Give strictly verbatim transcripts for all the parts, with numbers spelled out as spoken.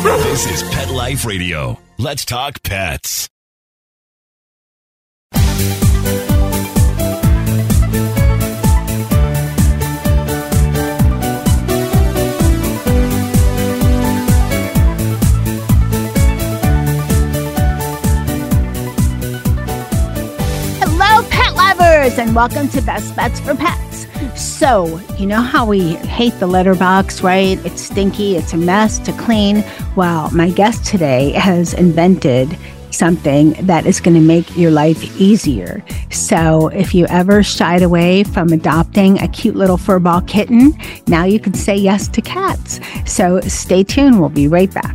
This is Pet Life Radio. Let's talk pets. Hello, pet lovers, and welcome to Best Bets for Pets. So, you know how we hate the litter box, right? It's stinky, it's a mess to clean. Well, my guest today has invented something that is going to make your life easier. So if you ever shied away from adopting a cute little furball kitten, now you can say yes to cats. So stay tuned. We'll be right back.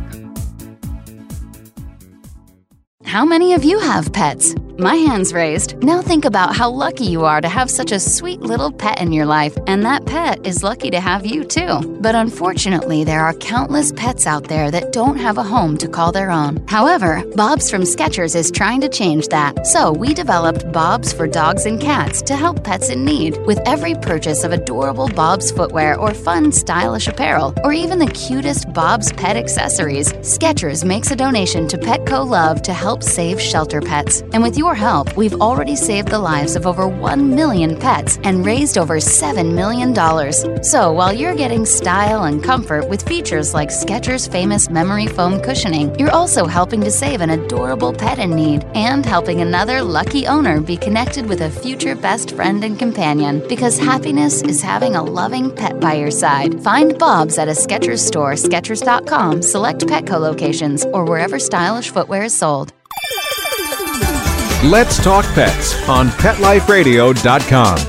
How many of you have pets? My hand's raised. Now think about how lucky you are to have such a sweet little pet in your life, and that pet is lucky to have you too. But unfortunately, there are countless pets out there that don't have a home to call their own. However, Bob's from Skechers is trying to change that. So we developed Bob's for dogs and cats to help pets in need. With every purchase of adorable Bob's footwear or fun, stylish apparel, or even the cutest Bob's pet accessories, Skechers makes a donation to Petco Love to help save shelter pets. And with your help, we've already saved the lives of over one million pets and raised over seven million dollars. So while you're getting style and comfort with features like Skechers' famous memory foam cushioning, you're also helping to save an adorable pet in need and helping another lucky owner be connected with a future best friend and companion, because happiness is having a loving pet by your side. Find Bob's at a Skechers store, Skechers dot com, select Petco locations, or wherever stylish footwear is sold. Let's Talk Pets on pet life radio dot com.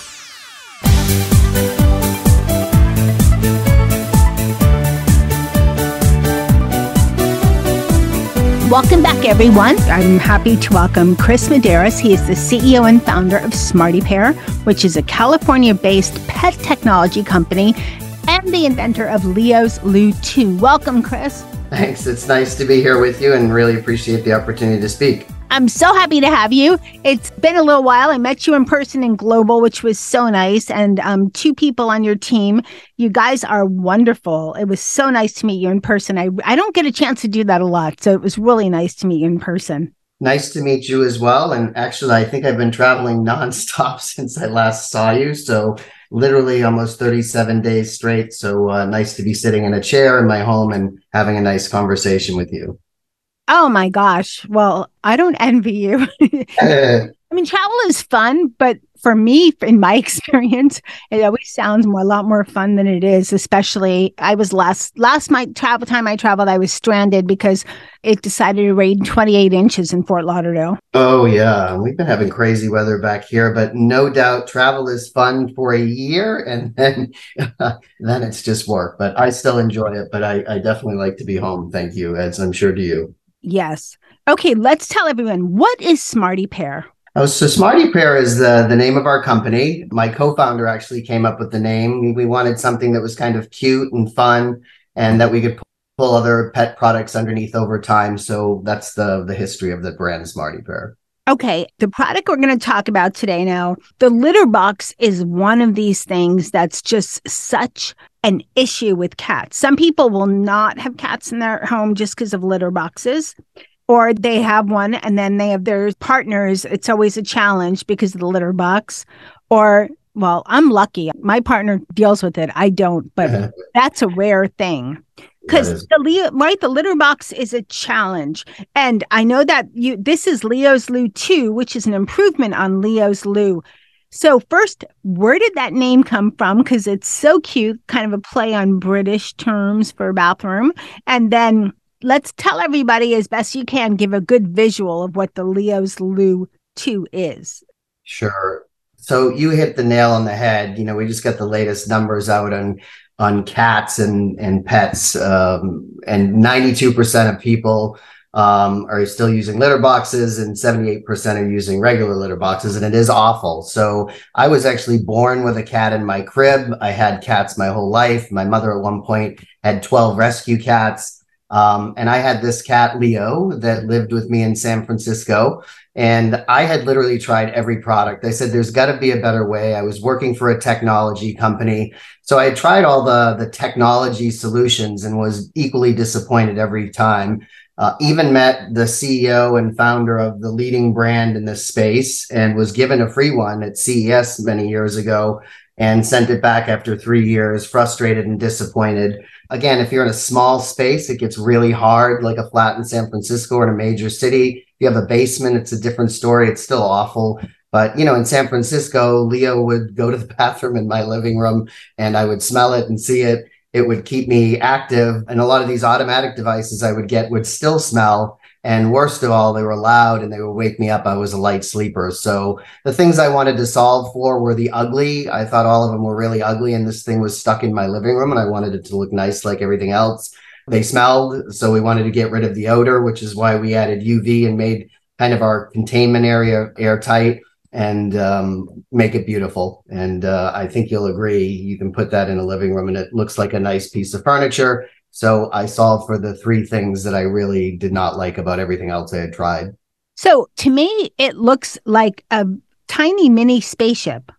Welcome back, everyone. I'm happy to welcome Chris Medeiros. He is the C E O and founder of SmartyPair, which is a California-based pet technology company, and the inventor of Leo's Loo two. Welcome, Chris. Thanks. It's nice to be here with you and really appreciate the opportunity to speak. I'm so happy to have you. It's been a little while. I met you in person in Global, which was so nice, and um, two people on your team. You guys are wonderful. It was so nice to meet you in person. I, I don't get a chance to do that a lot, so it was really nice to meet you in person. Nice to meet you as well. And actually, I think I've been traveling nonstop since I last saw you. So literally almost thirty-seven days straight. So uh, nice to be sitting in a chair in my home and having a nice conversation with you. Oh my gosh. Well, I don't envy you. I mean, travel is fun, but for me, in my experience, it always sounds more, a lot more fun than it is. Especially, I was last, last my travel time I traveled, I was stranded because it decided to rain twenty-eight inches in Fort Lauderdale. Oh yeah, we've been having crazy weather back here, but no doubt travel is fun for a year, and then then it's just work. But I still enjoy it. But I, I definitely like to be home. Thank you, as I'm sure do you. Yes. Okay, let's tell everyone, what is SmartyPair? Oh, so SmartyPair is the, the name of our company. My co-founder actually came up with the name. We, we wanted something that was kind of cute and fun and that we could pull other pet products underneath over time. So that's the, the history of the brand SmartyPair. Okay, the product we're going to talk about today now, the litter box is one of these things that's just such an issue with cats. Some people will not have cats in their home just because of litter boxes, or they have one and then they have their partners. It's always a challenge because of the litter box. Or, well, I'm lucky. My partner deals with it. I don't, but that's a rare thing. Because the right, the litter box is a challenge. And I know that you this is Leo's Loo two, which is an improvement on Leo's Loo. So first, where did that name come from? Because it's so cute, kind of a play on British terms for a bathroom. And then let's tell everybody as best you can, give a good visual of what the Leo's Loo two is. Sure. So you hit the nail on the head. You know, we just got the latest numbers out on on cats and, and pets. Um, and ninety-two percent of people um, are still using litter boxes and seventy-eight percent are using regular litter boxes. And it is awful. So I was actually born with a cat in my crib. I had cats my whole life. My mother at one point had twelve rescue cats. Um, and I had this cat, Leo, that lived with me in San Francisco. And I had literally tried every product. I said, there's got to be a better way. I was working for a technology company. So I had tried all the, the technology solutions and was equally disappointed every time. Uh, even met the C E O and founder of the leading brand in this space and was given a free one at C E S many years ago and sent it back after three years, frustrated and disappointed. Again, if you're in a small space, it gets really hard, like a flat in San Francisco or in a major city. If you have a basement, it's a different story. It's still awful. But, you know, in San Francisco, Leo would go to the bathroom in my living room and I would smell it and see it. It would keep me active. And a lot of these automatic devices I would get would still smell. And worst of all, they were loud and they would wake me up. I was a light sleeper. So the things I wanted to solve for were the ugly. I thought all of them were really ugly. And this thing was stuck in my living room and I wanted it to look nice like everything else. They smelled. So we wanted to get rid of the odor, which is why we added U V and made kind of our containment area airtight and um, make it beautiful. And uh, I think you'll agree, you can put that in a living room and it looks like a nice piece of furniture. So I solved for the three things that I really did not like about everything else I had tried. So to me, it looks like a tiny mini spaceship.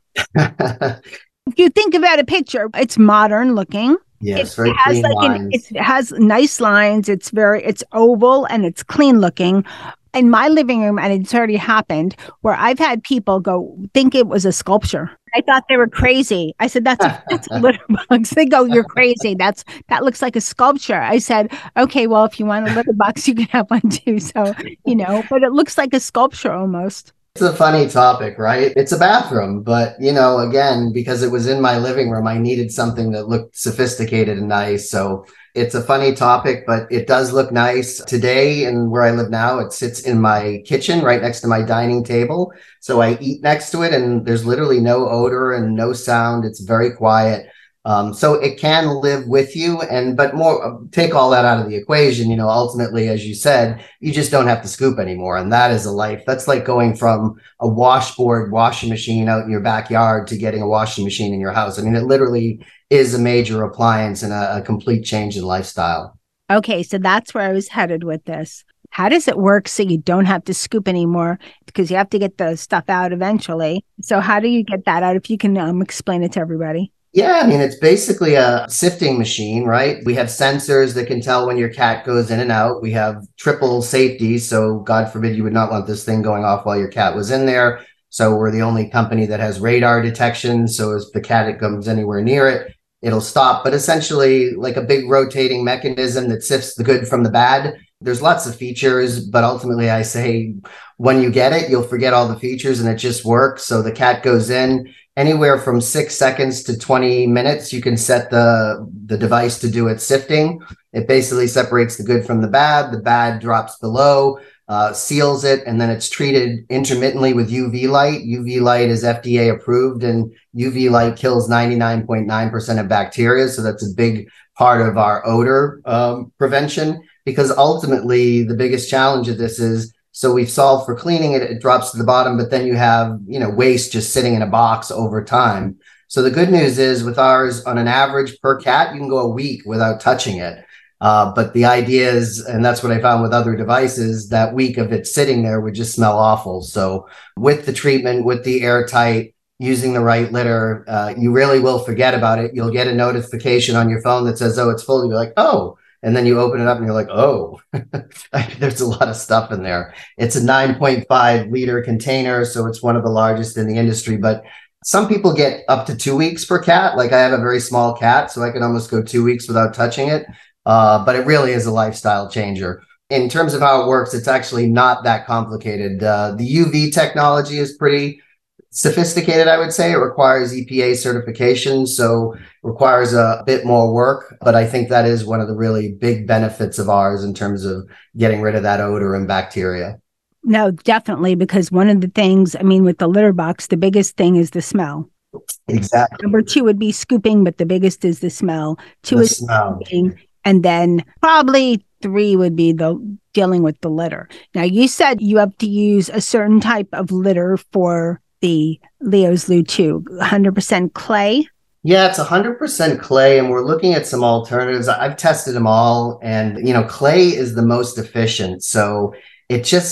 If you think about a picture, it's modern looking. Yes, it very has clean like lines. An, it has nice lines. It's very, it's oval and it's clean looking. In my living room, and it's already happened, where I've had people go think it was a sculpture. I thought they were crazy. I said, that's a, that's a litter box. They go, you're crazy. That's that looks like a sculpture. I said, okay, well, if you want a litter box, you can have one too. So, you know, but it looks like a sculpture almost. It's a funny topic, right? It's a bathroom, but, you know, again, because it was in my living room, I needed something that looked sophisticated and nice. So it's a funny topic, but it does look nice. Today, and where I live now, it sits in my kitchen right next to my dining table. So I eat next to it and there's literally no odor and no sound. It's very quiet. Um, so it can live with you, and but more take all that out of the equation. You know, ultimately, as you said, you just don't have to scoop anymore, and that is a life. That's like going from a washboard washing machine out in your backyard to getting a washing machine in your house. I mean, it literally is a major appliance and a, a complete change in lifestyle. Okay, so that's where I was headed with this. How does it work so you don't have to scoop anymore? Because you have to get the stuff out eventually. So how do you get that out? If you can um, explain it to everybody. Yeah, I mean, it's basically a sifting machine, right? We have sensors that can tell when your cat goes in and out. We have triple safety. So God forbid you would not want this thing going off while your cat was in there. So we're the only company that has radar detection. So if the cat comes anywhere near it, it'll stop. But essentially like a big rotating mechanism that sifts the good from the bad. There's lots of features, but ultimately I say when you get it, you'll forget all the features and it just works. So the cat goes in. Anywhere from six seconds to twenty minutes, you can set the, the device to do its sifting. It basically separates the good from the bad. The bad drops below, uh, seals it, and then it's treated intermittently with U V light. U V light is F D A approved, and U V light kills ninety-nine point nine percent of bacteria. So that's a big part of our odor um, prevention, because ultimately the biggest challenge of this is, so we've solved for cleaning it, it drops to the bottom, but then you have, you know, waste just sitting in a box over time. So the good news is with ours, on an average per cat, you can go a week without touching it. Uh, but the idea is, and that's what I found with other devices, that week of it sitting there would just smell awful. So with the treatment, with the airtight, using the right litter, uh, you really will forget about it. You'll get a notification on your phone that says, oh, it's full. You'll be like, oh. And then you open it up and you're like, oh, there's a lot of stuff in there. It's a nine point five liter container, so it's one of the largest in the industry. But some people get up to two weeks per cat. Like I have a very small cat, so I can almost go two weeks without touching it. Uh, but it really is a lifestyle changer. In terms of how it works, it's actually not that complicated. Uh, the U V technology is pretty sophisticated, I would say. It requires E P A certification, so requires a bit more work. But I think that is one of the really big benefits of ours in terms of getting rid of that odor and bacteria. No, definitely, because one of the things, I mean, with the litter box, the biggest thing is the smell. Exactly. Number two would be scooping, but the biggest is the smell. Two The is smell. scooping, and then probably three would be the dealing with the litter. Now, you said you have to use a certain type of litter for the Leo's Loo two, one hundred percent clay. Yeah, it's one hundred percent clay, and we're looking at some alternatives. I've tested them all, and, you know, clay is the most efficient. So it just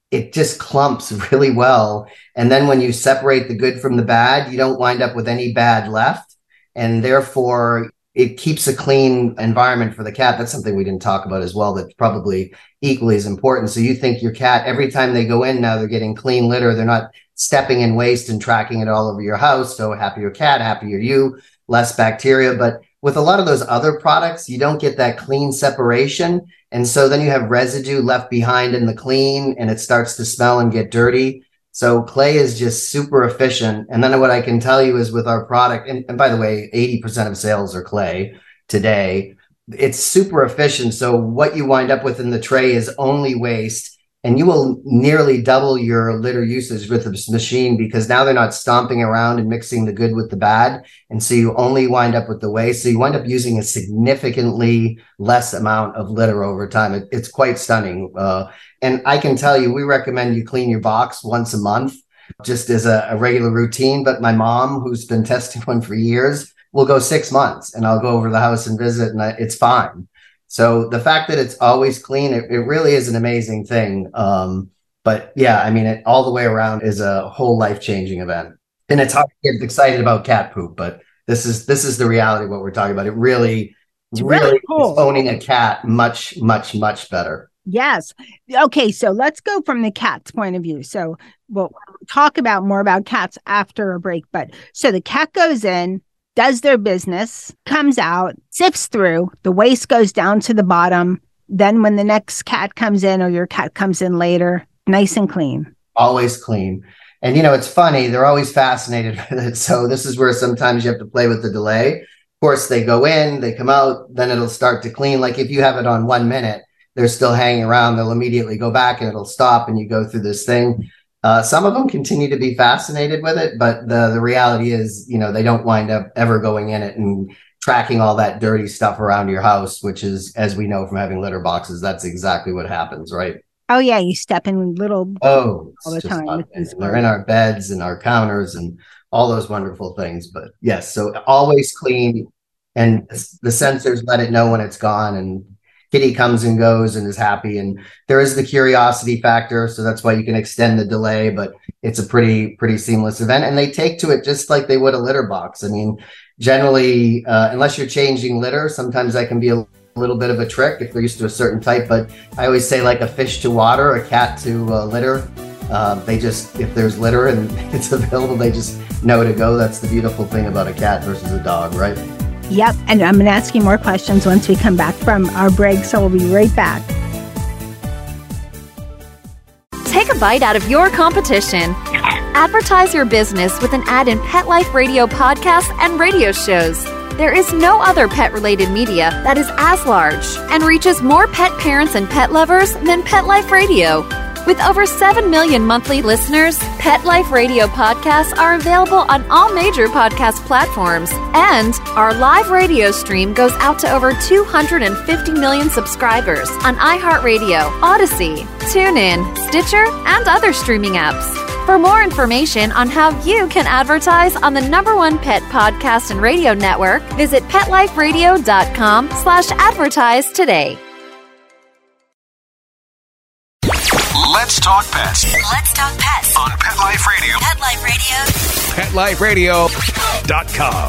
it just clumps really well. And then when you separate the good from the bad, you don't wind up with any bad left. And therefore, it keeps a clean environment for the cat. That's something we didn't talk about as well. That's probably equally as important. So you think your cat, every time they go in now, they're getting clean litter. They're not stepping in waste and tracking it all over your house. So happier cat, happier you, less bacteria. But with a lot of those other products, you don't get that clean separation. And so then you have residue left behind in the clean, and it starts to smell and get dirty. So clay is just super efficient. And then what I can tell you is with our product, and, and by the way, eighty percent of sales are clay today. It's super efficient. So what you wind up with in the tray is only waste. And you will nearly double your litter usage with this machine, because now they're not stomping around and mixing the good with the bad. And so you only wind up with the waste. So you wind up using a significantly less amount of litter over time. It, it's quite stunning. Uh, and I can tell you, we recommend you clean your box once a month, just as a, a regular routine. But my mom, who's been testing one for years, will go six months and I'll go over to the house and visit, and I, it's fine. So the fact that it's always clean, it, it really is an amazing thing. Um, but yeah, I mean, it all the way around is a whole life-changing event. And it's hard to get excited about cat poop, but this is this is the reality of what we're talking about. It really, It's really, really cool. is owning a cat much, much, much better. Yes. Okay. So let's go from the cat's point of view. So we'll talk about more about cats after a break. But so the cat goes in, does their business, comes out, sifts through, the waste goes down to the bottom. Then when the next cat comes in or your cat comes in later, nice and clean. Always clean. And, you know, it's funny. They're always fascinated with it. So this is where sometimes you have to play with the delay. Of course, they go in, they come out, then it'll start to clean. Like if you have it on one minute, they're still hanging around. They'll immediately go back and it'll stop and you go through this thing. Uh, some of them continue to be fascinated with it, but the, the reality is, you know, they don't wind up ever going in it and tracking all that dirty stuff around your house, which is, as we know from having litter boxes, that's exactly what happens, right? Oh, yeah. You step in little oh, all the time. Not, they're in our beds and our counters and all those wonderful things. But yes, so always clean, and the sensors let it know when it's gone, and Kitty comes and goes and is happy. And there is the curiosity factor. So that's why you can extend the delay, but it's a pretty, pretty seamless event. And they take to it just like they would a litter box. I mean, generally, uh, unless you're changing litter, sometimes that can be a little bit of a trick if they're used to a certain type. But I always say, like a fish to water, a cat to uh, litter. Uh, they just, if there's litter and it's available, they just know to go. That's the beautiful thing about a cat versus a dog, right? Yep. And I'm going to ask you more questions once we come back from our break. So we'll be right back. Take a bite out of your competition. Advertise your business with an ad in Pet Life Radio podcasts and radio shows. There is no other pet-related media that is as large and reaches more pet parents and pet lovers than Pet Life Radio. With over seven million monthly listeners, Pet Life Radio podcasts are available on all major podcast platforms. And our live radio stream goes out to over two hundred fifty million subscribers on iHeartRadio, Odyssey, TuneIn, Stitcher, and other streaming apps. For more information on how you can advertise on the number one pet podcast and radio network, visit PetLifeRadio.com slash advertise today. Let's talk pets Let's talk pets on Pet Life Radio. Pet Life Radio. Pet Life Radio dot com.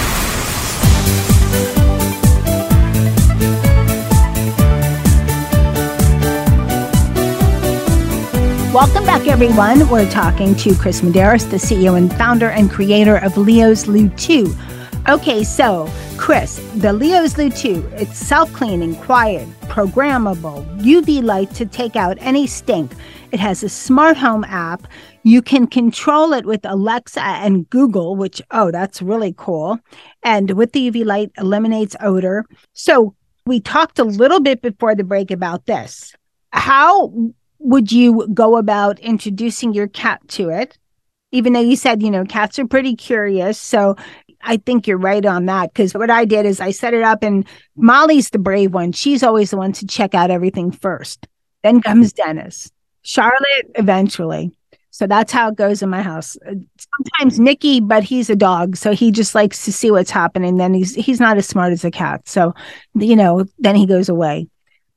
Welcome back, everyone. We're talking to Chris Medeiros, the C E O and founder and creator of Leo's Loo two. Okay, so Chris, the Leo's Loo two, it's self-cleaning, quiet, programmable, U V light to take out any stink. It has a smart home app. You can control it with Alexa and Google, which, oh, that's really cool. And with the U V light, eliminates odor. So we talked a little bit before the break about this. How would you go about introducing your cat to it? Even though you said, you know, cats are pretty curious. So I think you're right on that, because what I did is I set it up, and Molly's the brave one. She's always the one to check out everything first. Then comes Dennis, Charlotte eventually. So that's how it goes in my house. Sometimes Nicky, but he's a dog, so he just likes to see what's happening. Then he's he's not as smart as a cat. So, you know, then he goes away.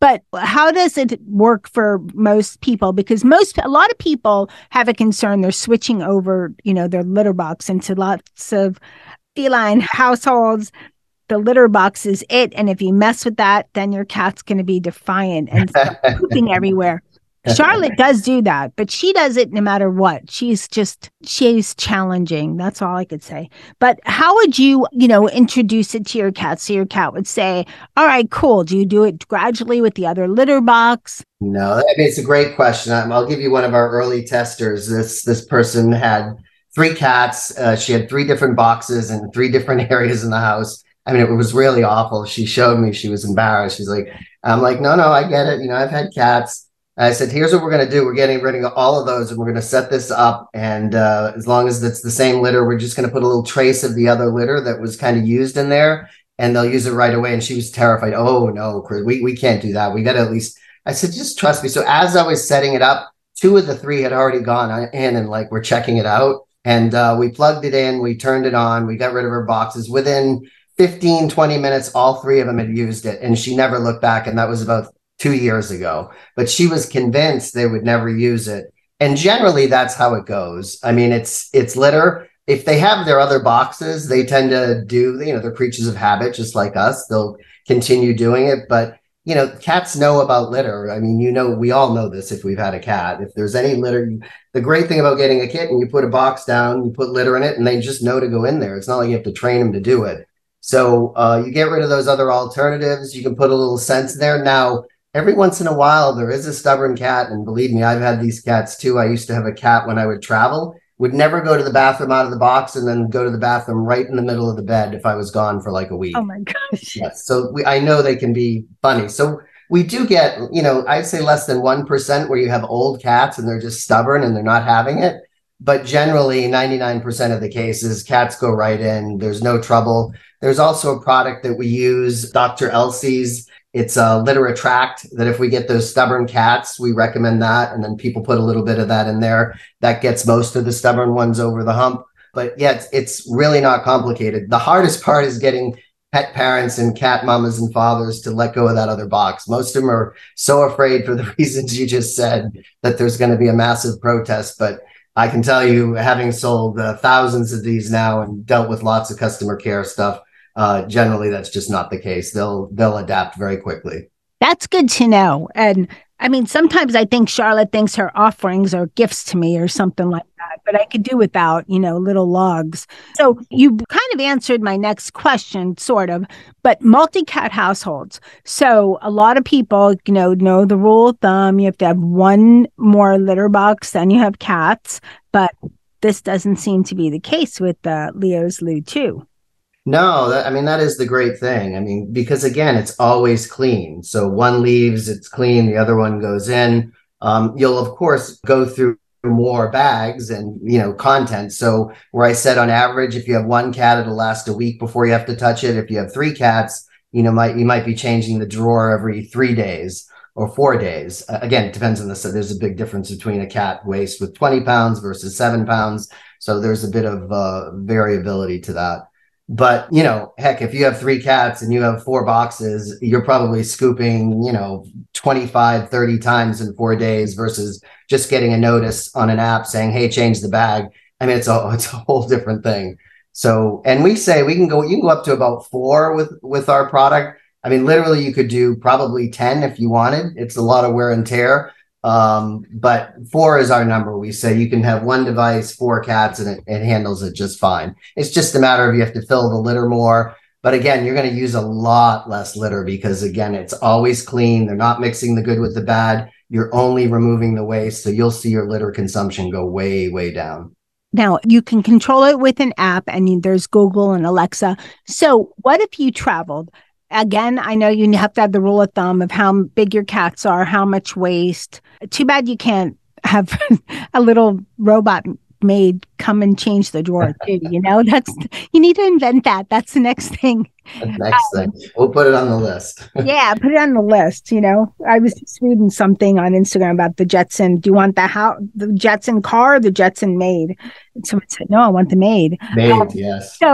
But how does it work for most people? Because most, a lot of people have a concern. They're switching over, you know, their litter box into lots of feline households. The litter box is it. And if you mess with that, then your cat's going to be defiant and start pooping everywhere. Charlotte does do that, but she does it no matter what. She's just, she's challenging. That's all I could say. But how would you, you know, introduce it to your cat? So your cat would say, all right, cool. Do you do it gradually with the other litter box? No, I mean, it's a great question. I'll give you one of our early testers. This, this person had three cats. Uh, she had three different boxes in three different areas in the house. I mean, it was really awful. She showed me, she was embarrassed. She's like, I'm like, no, no, I get it. You know, I've had cats. I said, here's what we're going to do. We're getting rid of all of those and we're going to set this up. And uh, as long as it's the same litter, we're just going to put a little trace of the other litter that was kind of used in there and they'll use it right away. And she was terrified. Oh, no, Chris, we, we can't do that. We got to at least, I said, just trust me. So as I was setting it up, two of the three had already gone in and like, we're checking it out. And uh, we plugged it in, we turned it on, we got rid of her boxes. Within fifteen, twenty minutes, all three of them had used it. And she never looked back. And that was about two years ago, but she was convinced they would never use it. And generally that's how it goes. I mean, it's, it's litter. If they have their other boxes, they tend to do, you know, they're creatures of habit, just like us. They'll continue doing it. But, you know, cats know about litter. I mean, you know, we all know this if we've had a cat. If there's any litter, the great thing about getting a kitten, you put a box down, you put litter in it, and they just know to go in there. It's not like you have to train them to do it. So uh, you get rid of those other alternatives. You can put a little sense there. Now, every once in a while, there is a stubborn cat. And believe me, I've had these cats too. I used to have a cat when I would travel, would never go to the bathroom out of the box and then go to the bathroom right in the middle of the bed if I was gone for like a week. Oh my gosh. Yes. So we, I know they can be funny. So we do get, you know, I'd say less than one percent where you have old cats and they're just stubborn and they're not having it. But generally, ninety-nine percent of the cases, cats go right in. There's no trouble. There's also a product that we use, Doctor Elsie's. It's a Litter Attract that if we get those stubborn cats, we recommend that. And then people put a little bit of that in there. That gets most of the stubborn ones over the hump. But yeah, it's, it's really not complicated. The hardest part is getting pet parents and cat mamas and fathers to let go of that other box. Most of them are so afraid for the reasons you just said that there's going to be a massive protest. But I can tell you, having sold uh, thousands of these now and dealt with lots of customer care stuff, Uh, generally, that's just not the case. They'll they'll adapt very quickly. That's good to know. And I mean, sometimes I think Charlotte thinks her offerings are gifts to me or something like that, but I could do without, you know, little logs. So you kind of answered my next question, sort of, but multi-cat households. So a lot of people, you know, know the rule of thumb. You have to have one more litter box than you have cats, but this doesn't seem to be the case with uh, Leo's Lou too. No, that, I mean, that is the great thing. I mean, because again, it's always clean. So one leaves, it's clean. The other one goes in. Um, you'll, of course, go through more bags and, you know, content. So where I said on average, if you have one cat, it'll last a week before you have to touch it. If you have three cats, you know, might you might be changing the drawer every three days or four days. Uh, again, it depends on the, so there's a big difference between a cat waist with twenty pounds versus seven pounds. So there's a bit of uh, variability to that. But, you know, heck, if you have three cats and you have four boxes, you're probably scooping, you know, twenty-five, thirty times in four days versus just getting a notice on an app saying, hey, change the bag. I mean, it's a, it's a whole different thing. So, and we say we can go, you can go up to about four with, with our product. I mean, literally you could do probably ten if you wanted. It's a lot of wear and tear. Um, but four is our number. We say you can have one device, four cats, and it, it handles it just fine. It's just a matter of you have to fill the litter more. But again, you're going to use a lot less litter because, again, it's always clean. They're not mixing the good with the bad. You're only removing the waste. So you'll see your litter consumption go way, way down. Now, you can control it with an app, and there's Google and Alexa. So what if you traveled? Again, I know you have to have the rule of thumb of how big your cats are, how much waste. Too bad you can't have a little robot maid come and change the drawer too. You know, that's, you need to invent that. That's the next thing. That's the next um, thing. We'll put it on the list. Yeah, put it on the list. You know, I was just reading something on Instagram about the Jetson. Do you want the how the Jetson car or the Jetson maid? And someone said, no, I want the maid. Maid, um, yes. So. Yeah.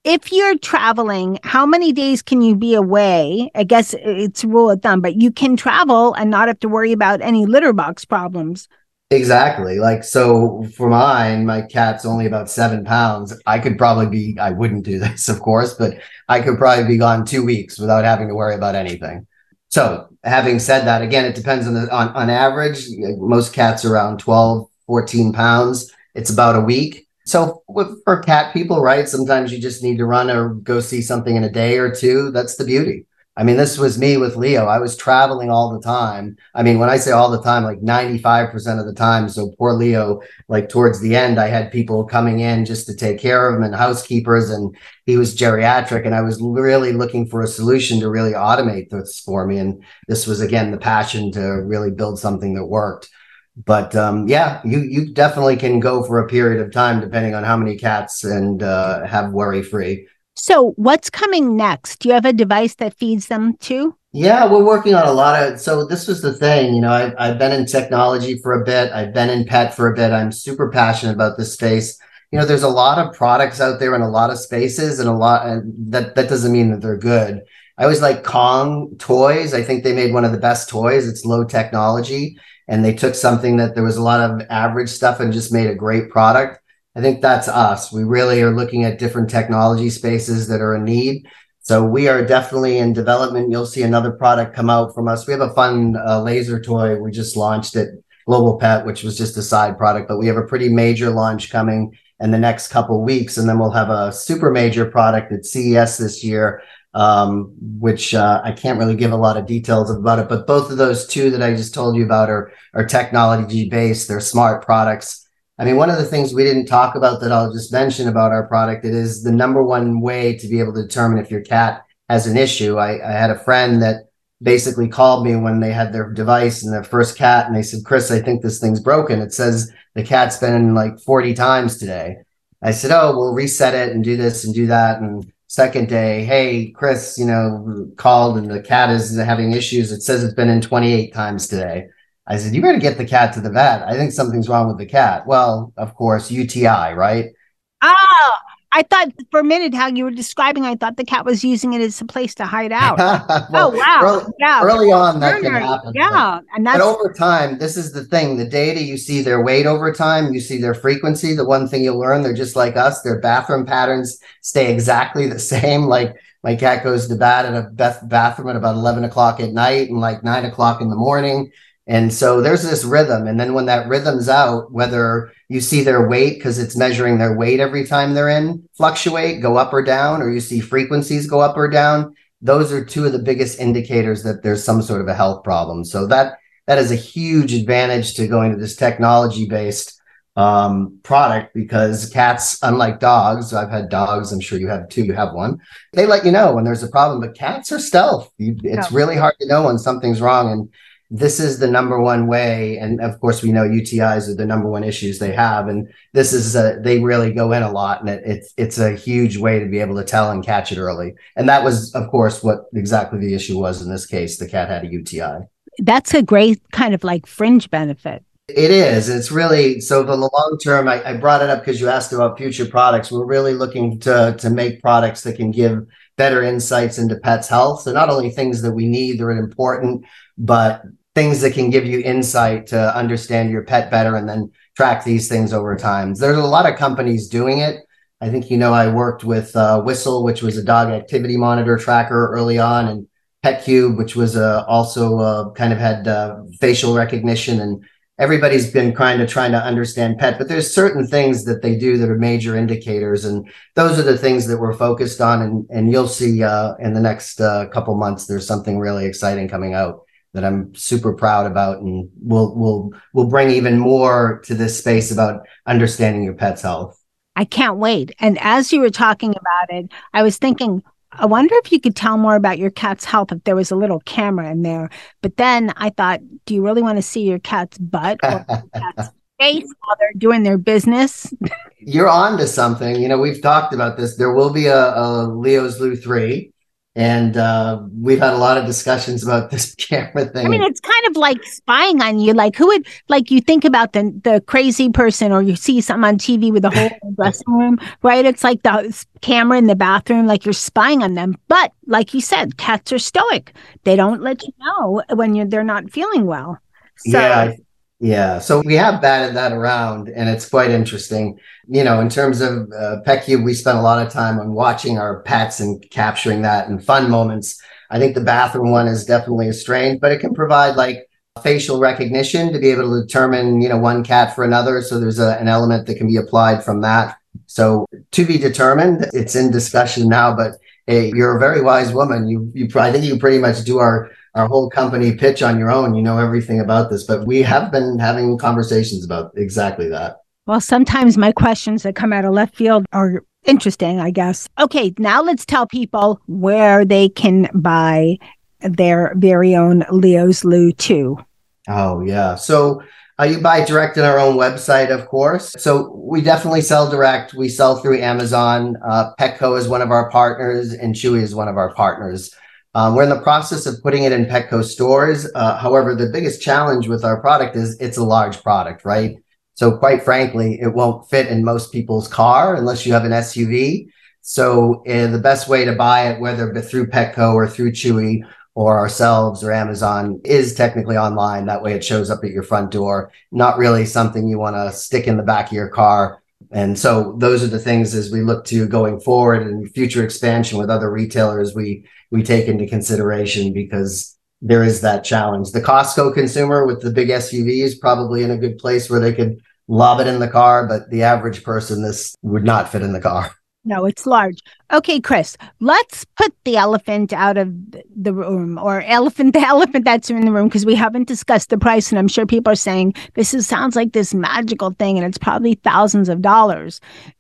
if you're traveling, how many days can you be away? I guess it's a rule of thumb, but you can travel and not have to worry about any litter box problems. Exactly. Like, so for mine, my cat's only about seven pounds. I could probably be, I wouldn't do this, of course, but I could probably be gone two weeks without having to worry about anything. So having said that, again, it depends on the, on, on average, most cats are around twelve, fourteen pounds. It's about a week. So with, for cat people, right? Sometimes you just need to run or go see something in a day or two. That's the beauty. I mean, this was me with Leo. I was traveling all the time. I mean, when I say all the time, like ninety-five percent of the time. So poor Leo, like towards the end, I had people coming in just to take care of him and housekeepers, and he was geriatric. And I was really looking for a solution to really automate this for me. And this was, again, the passion to really build something that worked. But um, yeah, you you definitely can go for a period of time, depending on how many cats, and uh, have worry-free. So what's coming next? Do you have a device that feeds them too? Yeah, we're working on a lot of, so this was the thing, you know, I've, I've been in technology for a bit. I've been in pet for a bit. I'm super passionate about this space. You know, there's a lot of products out there in a lot of spaces, and a lot, and that, that doesn't mean that they're good. I always like Kong toys. I think they made one of the best toys. It's low technology, and they took something that there was a lot of average stuff and just made a great product. I think that's us. We really are looking at different technology spaces that are in need. So we are definitely in development. You'll see another product come out from us. We have a fun uh, laser toy. We just launched at Global Pet, which was just a side product, but we have a pretty major launch coming in the next couple of weeks. And then we'll have a super major product at C E S this year, um, which uh, I can't really give a lot of details about it. But both of those two that I just told you about are, are technology based. They're smart products. I mean, one of the things we didn't talk about that I'll just mention about our product, it is the number one way to be able to determine if your cat has an issue. I, I had a friend that basically called me when they had their device and their first cat, and they said, Chris, I think this thing's broken. It says the cat's been like forty times today. I said, oh, we'll reset it and do this and do that. And second day, hey, Chris, you know, called and the cat is having issues. It says it's been in twenty-eight times today. I said, you better get the cat to the vet. I think something's wrong with the cat. Well, of course, U T I, right? Oh, I thought for a minute how you were describing, I thought the cat was using it as a place to hide out. well, oh, wow. Early, yeah. early on, that can happen. Yeah. But, and that's- but over time, this is the thing. The data, you see their weight over time, you see their frequency. The one thing you'll learn, they're just like us. Their bathroom patterns stay exactly the same. Like my cat goes to bed in a bathroom at about eleven o'clock at night and like nine o'clock in the morning. And so there's this rhythm. And then when that rhythm's out, whether you see their weight, because it's measuring their weight every time they're in, fluctuate, go up or down, or you see frequencies go up or down, those are two of the biggest indicators that there's some sort of a health problem. So that that is a huge advantage to going to this technology-based um, product, because cats, unlike dogs, I've had dogs, I'm sure you have too, you have one, they let you know when there's a problem, but cats are stealth. You, it's yeah. really hard to know when something's wrong. And this is the number one way. And of course, we know U T Is are the number one issues they have. And this is, a, they really go in a lot, and it, it's, it's a huge way to be able to tell and catch it early. And that was, of course, what exactly the issue was in this case. The cat had a U T I. That's a great kind of like fringe benefit. It is. It's really, so for the long term, I, I brought it up because you asked about future products. We're really looking to, to make products that can give better insights into pets' health. So not only things that we need that are important, but things that can give you insight to understand your pet better and then track these things over time. There's a lot of companies doing it. I think, you know, I worked with uh, Whistle, which was a dog activity monitor tracker early on, and PetCube, which was uh, also uh, kind of had uh, facial recognition. And everybody's been kind of trying to understand pet, but there's certain things that they do that are major indicators. And those are the things that we're focused on. And, and you'll see uh, in the next uh, couple months, there's something really exciting coming out that I'm super proud about, and we'll we'll we'll bring even more to this space about understanding your pet's health. I can't wait. And as you were talking about it, I was thinking, I wonder if you could tell more about your cat's health if there was a little camera in there. But then I thought, do you really want to see your cat's butt or your cat's face while they're doing their business? You're on to something. You know, we've talked about this. There will be a, a Leo's Loo three. And uh, we've had a lot of discussions about this camera thing. I mean, it's kind of like spying on you. Like who would, like you think about the the crazy person, or you see something on T V with a whole dressing room, right? It's like the camera in the bathroom, like you're spying on them. But like you said, cats are stoic. They don't let you know when you're they're not feeling well. So, yeah, yeah. So we have batted that around, and it's quite interesting. You know, in terms of uh, PetCube, we spent a lot of time on watching our pets and capturing that in fun moments. I think the bathroom one is definitely a strain, but it can provide like facial recognition to be able to determine, you know, one cat for another. So there's a, an element that can be applied from that. So to be determined, it's in discussion now, but hey, you're a very wise woman. You, you, I think you pretty much do our our whole company pitch on your own. You know everything about this, but we have been having conversations about exactly that. Well, sometimes my questions that come out of left field are interesting, I guess. Okay, now let's tell people where they can buy their very own Leo's Loo two. Oh, yeah. So uh, you buy direct in our own website, of course. So we definitely sell direct. We sell through Amazon. Uh, Petco is one of our partners, and Chewy is one of our partners. Um, we're in the process of putting it in Petco stores. Uh, however, the biggest challenge with our product is it's a large product, right? So quite frankly, it won't fit in most people's car unless you have an S U V. So uh, the best way to buy it, whether through Petco or through Chewy or ourselves or Amazon, is technically online. That way it shows up at your front door, not really something you want to stick in the back of your car. And so those are the things as we look to going forward and future expansion with other retailers, we we take into consideration, because there is that challenge. The Costco consumer with the big S U V is probably in a good place where they could lob it in the car, but the average person, this would not fit in the car. No, it's large. Okay, Chris, let's put the elephant out of the room, or elephant, the elephant that's in the room, because we haven't discussed the price. And I'm sure people are saying, this is, sounds like this magical thing, and it's probably thousands of dollars.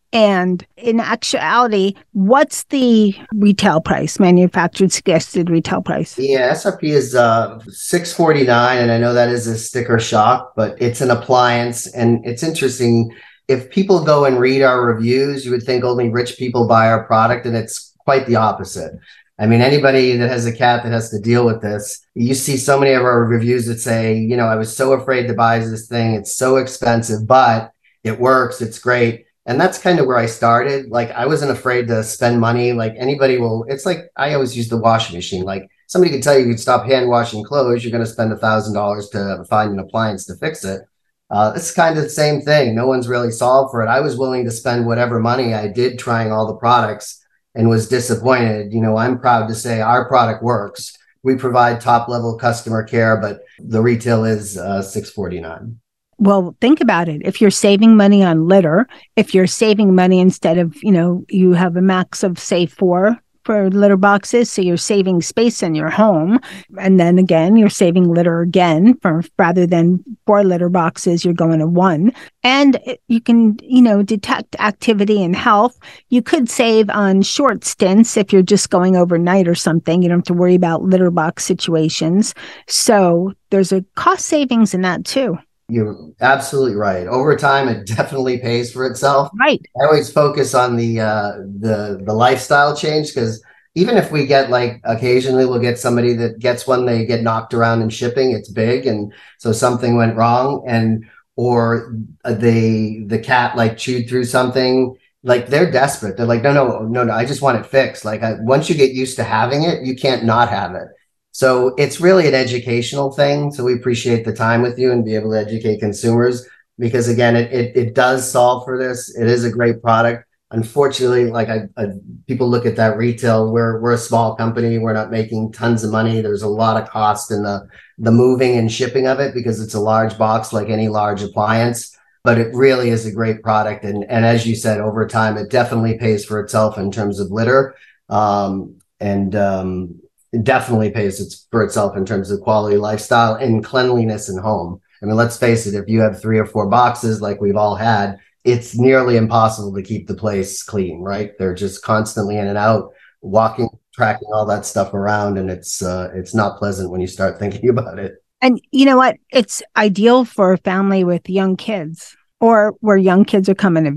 And in actuality, what's the retail price, manufactured suggested retail price? Yeah, S R P is uh, six forty-nine, and I know that is a sticker shock, but it's an appliance. And it's interesting, if people go and read our reviews, you would think only rich people buy our product, and it's quite the opposite. I mean, anybody that has a cat that has to deal with this, you see so many of our reviews that say, you know, I was so afraid to buy this thing. It's so expensive, but it works. It's great. And that's kind of where I started. Like, I wasn't afraid to spend money. Like, anybody will, it's like, I always use the washing machine. Like, somebody could tell you you'd stop hand washing clothes, you're going to spend a thousand dollars to find an appliance to fix it. Uh, it's kind of the same thing. No one's really solved for it. I was willing to spend whatever money I did trying all the products and was disappointed. You know, I'm proud to say our product works. We provide top level customer care, but the retail is uh, six forty-nine. Well, think about it. If you're saving money on litter, if you're saving money instead of, you know, you have a max of, say, four for litter boxes, so you're saving space in your home. And then again, you're saving litter again, for rather than four litter boxes, you're going to one. And you can, you know, detect activity and health. You could save on short stints if you're just going overnight or something. You don't have to worry about litter box situations. So there's a cost savings in that too. You're absolutely right. Over time, it definitely pays for itself. Right. I always focus on the uh, the the lifestyle change, because even if we get, like, occasionally we'll get somebody that gets one, they get knocked around in shipping. It's big, and so something went wrong, and or the the cat like chewed through something. Like, they're desperate. They're like, no, no, no, no. I just want it fixed. Like, I, once you get used to having it, you can't not have it. So it's really an educational thing. So we appreciate the time with you and be able to educate consumers, because again, it it, it does solve for this. It is a great product. Unfortunately, like I, I, people look at that retail, we're we're a small company. We're not making tons of money. There's a lot of cost in the the moving and shipping of it, because it's a large box like any large appliance. But it really is a great product. And, and as you said, over time, it definitely pays for itself in terms of litter. Um, and um It definitely pays it's for itself in terms of quality lifestyle and cleanliness in home. I mean, let's face it, if you have three or four boxes like we've all had, it's nearly impossible to keep the place clean, right? They're just constantly in and out, walking, tracking all that stuff around, and it's uh, it's not pleasant when you start thinking about it. And you know what? It's ideal for a family with young kids, or where young kids are coming to visit.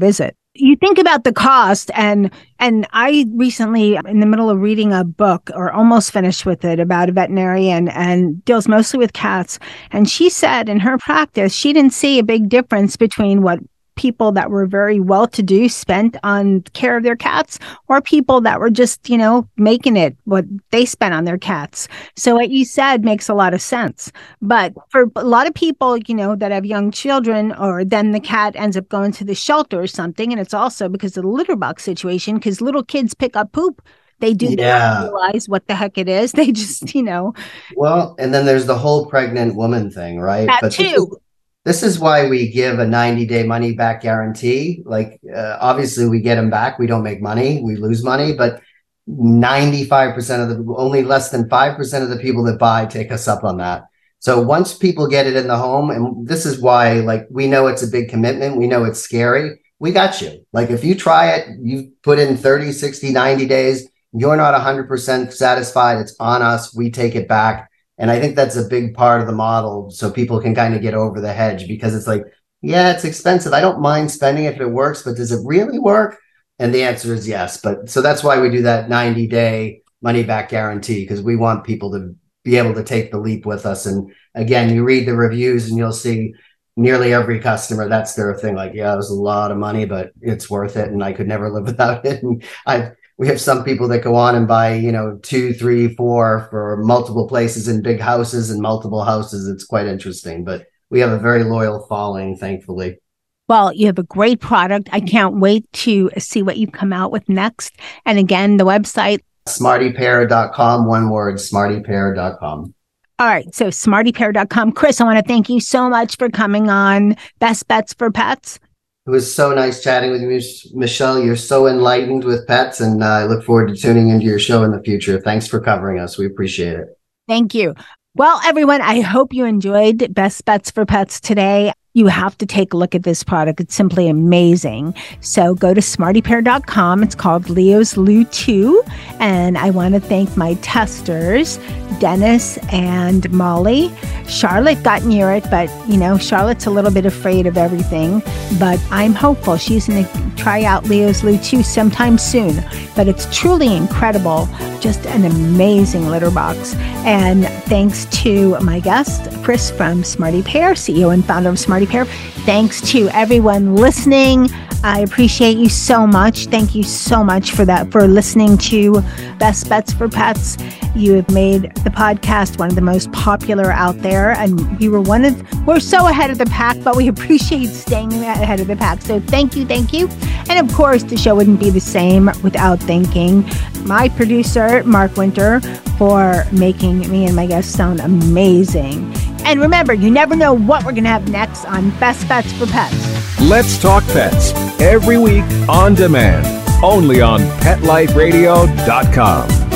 You think about the cost, and and I recently, in the middle of reading a book, or almost finished with it, about a veterinarian and deals mostly with cats. And she said in her practice, she didn't see a big difference between what people that were very well-to-do spent on care of their cats, or people that were just, you know, making it what they spent on their cats. So what you said makes a lot of sense. But for a lot of people, you know, that have young children, or then the cat ends up going to the shelter or something, and it's also because of the litter box situation, because little kids pick up poop. They do Yeah. not realize what the heck it is. They just, you know. Well, and then there's the whole pregnant woman thing, right? That But this too. is, this is why we give a ninety day money back guarantee. Like, uh, obviously we get them back. We don't make money. We lose money, but ninety-five percent of the, only less than five percent of the people that buy take us up on that. So once people get it in the home, and this is why, like, we know it's a big commitment. We know it's scary. We got you. Like, if you try it, you put in thirty, sixty, ninety days, you're not one hundred percent satisfied, it's on us. We take it back. And I think that's a big part of the model, so people can kind of get over the hedge, because it's like, yeah, it's expensive. I don't mind spending it if it works, but does it really work? And the answer is yes. But so that's why we do that ninety day money back guarantee, because we want people to be able to take the leap with us. And again, you read the reviews and you'll see nearly every customer, that's their thing. Like, yeah, it was a lot of money, but it's worth it. And I could never live without it. And I've, we have some people that go on and buy, you know, two, three, four for multiple places in big houses and multiple houses. It's quite interesting, but we have a very loyal following, thankfully. Well, you have a great product. I can't wait to see what you come out with next. And again, the website, smarty pair dot com, one word, smarty pair dot com. All right. So smarty pair dot com. Chris, I want to thank you so much for coming on Best Bets for Pets. It was so nice chatting with you, Michelle. You're so enlightened with pets, and uh, I look forward to tuning into your show in the future. Thanks for covering us. We appreciate it. Thank you. Well, everyone, I hope you enjoyed Best Bets for Pets today. You have to take a look at this product. It's simply amazing. So go to smarty pair dot com. It's called Leo's Loo two. And I want to thank my testers, Dennis and Molly. Charlotte got near it, but, you know, Charlotte's a little bit afraid of everything. But I'm hopeful she's going to try out Leo's Loo two sometime soon. But it's truly incredible. Just an amazing litter box. And thanks to my guest, Chris from Smarty Pair, C E O and founder of Smarty Pair. Thanks to everyone listening. I appreciate you so much. Thank you so much for that, for listening to Best Bets for Pets. You have made the podcast one of the most popular out there, and we were one of, we're so ahead of the pack, but we appreciate staying ahead of the pack. So thank you, thank you. And of course, the show wouldn't be the same without thanking my producer, Mark Winter, for making me and my guests sound amazing. And remember, you never know what we're going to have next on Best Bets for Pets. Let's Talk Pets, every week on demand, only on pet life radio dot com.